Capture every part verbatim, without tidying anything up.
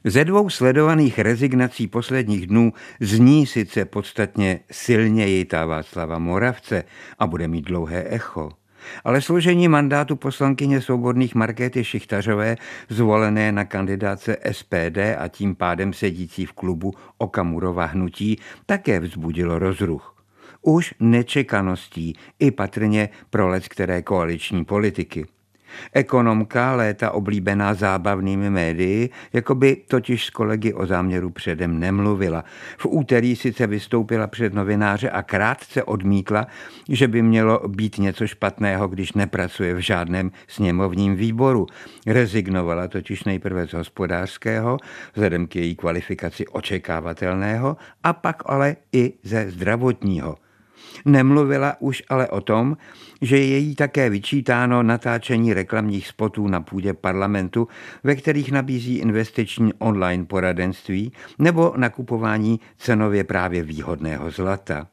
Ze dvou sledovaných rezignací posledních dnů zní sice podstatně silněji ta Václava Moravce a bude mít dlouhé echo. Ale složení mandátu poslankyně Svobodných Markéty Šichtařové, zvolené na kandidáce S P D a tím pádem sedící v klubu Okamurova hnutí, také vzbudilo rozruch. Už nečekaností i patrně pro leckteré koaliční politiky. Ekonomka, léta oblíbená zábavnými médii, jako by totiž s kolegy o záměru předem nemluvila. V úterý sice vystoupila před novináře a krátce odmítla, že by mělo být něco špatného, když nepracuje v žádném sněmovním výboru. Rezignovala totiž nejprve z hospodářského, vzhledem k její kvalifikaci očekávatelného, a pak ale i ze zdravotního. Nemluvila už ale o tom, že je jí také vyčítáno natáčení reklamních spotů na půdě parlamentu, ve kterých nabízí investiční online poradenství nebo nakupování cenově právě výhodného zlata.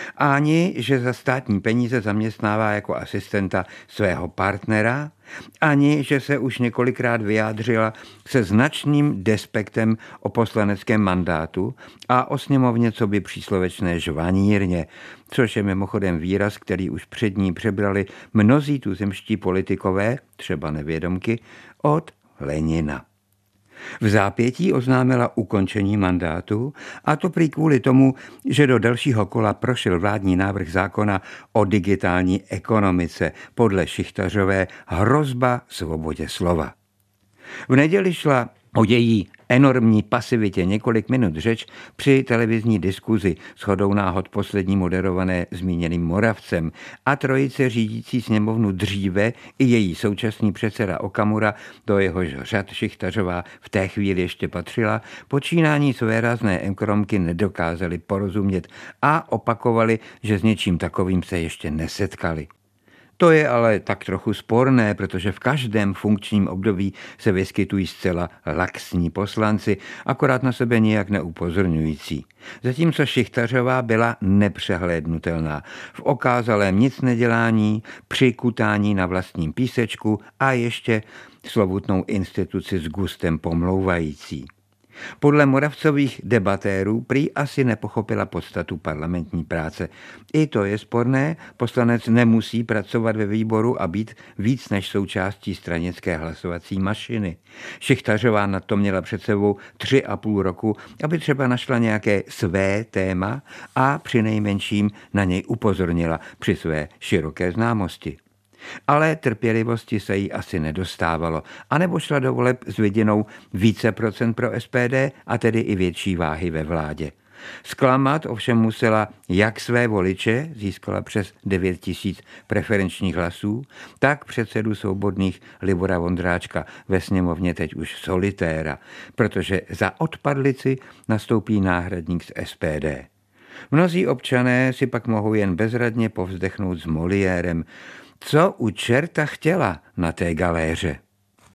Ani, že za státní peníze zaměstnává jako asistenta svého partnera, ani, že se už několikrát vyjádřila se značným despektem o poslaneckém mandátu a o sněmovně coby příslovečné žvanírně, což je mimochodem výraz, který už před ní přebrali mnozí tuzemští politikové, třeba nevědomky, od Lenina. V zápětí oznámila ukončení mandátu, a to prý kvůli tomu, že do dalšího kola prošel vládní návrh zákona o digitální ekonomice, podle Šichtařové hrozba svobodě slova. V neděli šla o její enormní pasivitě několik minut řeč při televizní diskuzi, shodou náhod poslední moderované zmíněným Moravcem, a trojice řídící sněmovnu dříve i její současný předseda Okamura, do jehož řad Šichtařová v té chvíli ještě patřila, počínání své rázné ekonomky nedokázali porozumět a opakovali, že s něčím takovým se ještě nesetkali. To je ale tak trochu sporné, protože v každém funkčním období se vyskytují zcela laxní poslanci, akorát na sebe nijak neupozorňující. Zatímco Šichtařová byla nepřehlédnutelná v okázalém nicnedělání, přikutání na vlastním písečku a ještě slovutnou instituci s gustem pomlouvající. Podle Moravcových debatérů prý asi nepochopila podstatu parlamentní práce. I to je sporné, poslanec nemusí pracovat ve výboru a být víc než součástí stranické hlasovací mašiny. Šichtařová na to měla před sebou tři a půl roku, aby třeba našla nějaké své téma a přinejmenším na něj upozornila při své široké známosti. Ale trpělivosti se jí asi nedostávalo, anebo šla do voleb s vidinou více procent pro S P D a tedy i větší váhy ve vládě. Zklamat ovšem musela jak své voliče, získala přes devět tisíc preferenčních hlasů, tak předsedu Svobodných Libora Vondráčka, ve sněmovně teď už solitéra, protože za odpadlici nastoupí náhradník z S P D. Mnozí občané si pak mohou jen bezradně povzdechnout s Moliérem: co u čerta chtěla na té galéře.